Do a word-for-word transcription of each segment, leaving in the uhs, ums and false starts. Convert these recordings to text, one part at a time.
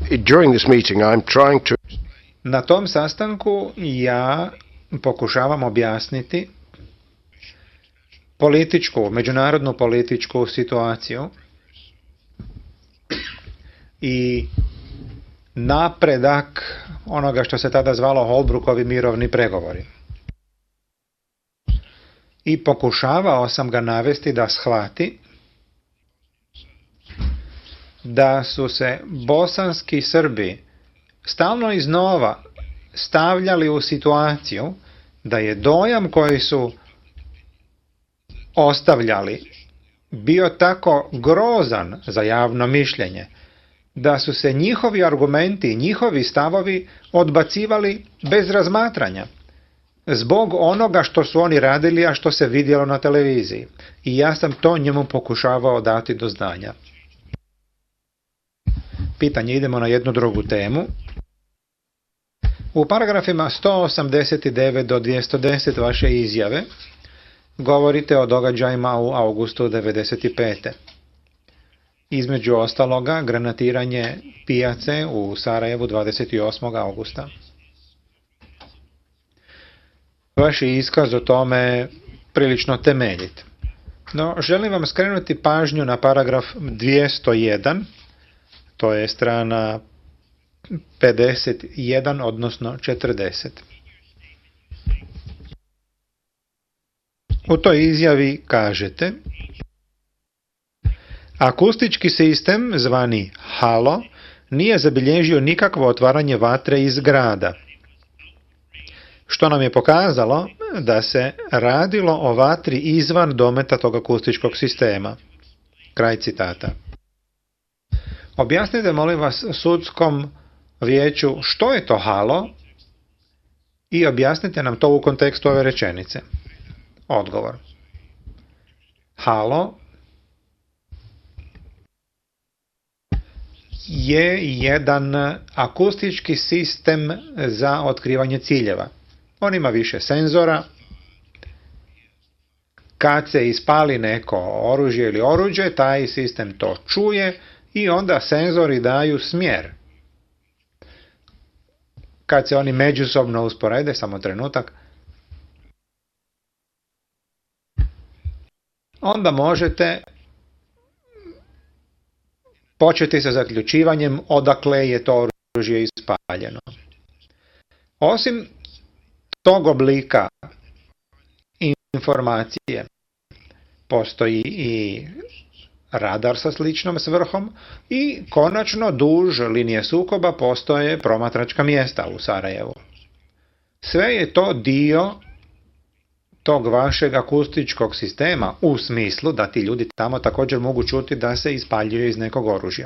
during this meeting I'm trying to... Na tom sastanku ja pokušavam objasniti političku, međunarodnu političku situaciju i napredak onoga što se tada zvalo Holbrookovi mirovni pregovori. I pokušavao sam ga navesti da shvati da su se bosanski Srbi stalno iznova stavljali u situaciju da je dojam koji su ostavljali bio tako grozan za javno mišljenje, da su se njihovi argumenti, njihovi stavovi odbacivali bez razmatranja, zbog onoga što su oni radili, a što se vidjelo na televiziji. I ja sam to njemu pokušavao dati do znanja. Pitanje, idemo na jednu drugu temu. U paragrafima sto osamdeset devet do dvjesto deset vaše izjave govorite o događajima u augustu devedeset pete. Između ostaloga, granatiranje pijace u Sarajevu dvadeset osmog augusta. Vaš je iskaz o tome prilično temeljit. No, želim vam skrenuti pažnju na paragraf dvjesto jedan, to je strana pedeset jedan, odnosno četrdeset. U toj izjavi kažete: akustički sistem, zvani halo, nije zabilježio nikakvo otvaranje vatre iz grada, što nam je pokazalo da se radilo o vatri izvan dometa tog akustičkog sistema. Kraj citata. Objasnite, molim vas, sudskom vijeću što je to halo i objasnite nam to u kontekstu ove rečenice. Odgovor. Halo je jedan akustički sistem za otkrivanje ciljeva. On ima više senzora. Kad se ispali neko oružje ili oruđe, taj sistem to čuje i onda senzori daju smjer. Kad se oni međusobno usporede, samo trenutak, onda možete početi sa zaključivanjem odakle je to oružje ispaljeno. Osim tog oblika informacije postoji i radar sa sličnom svrhom i konačno duž linije sukoba postoje promatračka mjesta u Sarajevu. Sve je to dio tog vašeg akustičkog sistema u smislu da ti ljudi tamo također mogu čuti da se ispaljuje iz nekog oružja.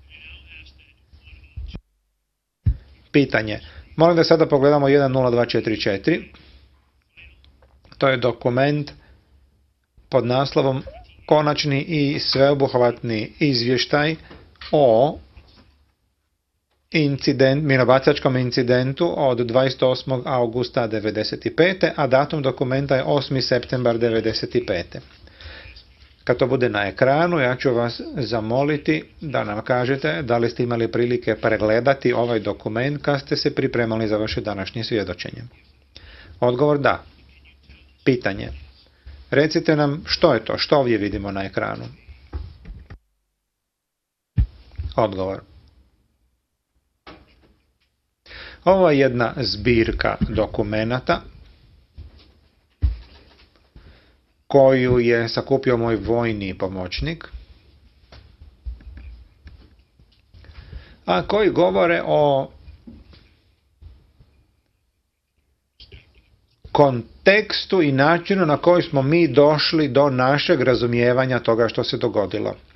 Pitanje. Molim da sada pogledamo jedan nula dva četiri četiri. To je dokument pod naslovom Konačni i sveobuhvatni izvještaj o incident, minobacačkom incidentu od dvadeset osmog augusta devedeset pete. a datum dokumenta je osmi septembar devedeset pete. Kad to bude na ekranu, ja ću vas zamoliti da nam kažete da li ste imali prilike pregledati ovaj dokument kad ste se pripremali za vaše današnje svjedočenje. Odgovor da. Pitanje. Recite nam što je to, što ovdje vidimo na ekranu. Odgovor. Ovo je jedna zbirka dokumenata koju je sakupio moj vojni pomoćnik, a koji govore o kontekstu i načinu na koji smo mi došli do našeg razumijevanja toga što se dogodilo.